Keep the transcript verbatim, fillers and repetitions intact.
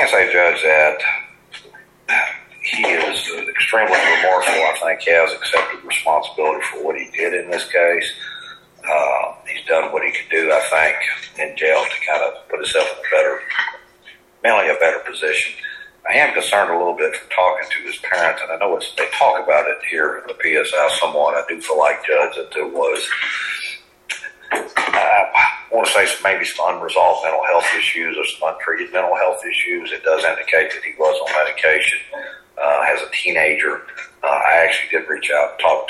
can say, Judge, that he is extremely remorseful. I think he has accepted responsibility for what he did in this case. Uh, he's done what he could do, I think, in jail to kind of put himself in a better, mentally a better position. I am concerned a little bit from talking to his parents, and I know it's, they talk about it here in the P S I somewhat. I do feel like, Judge, that there was, I want to say some, maybe some unresolved mental health issues or some untreated mental health issues. It does indicate that he was on medication uh, as a teenager. Uh, I actually did reach out and talk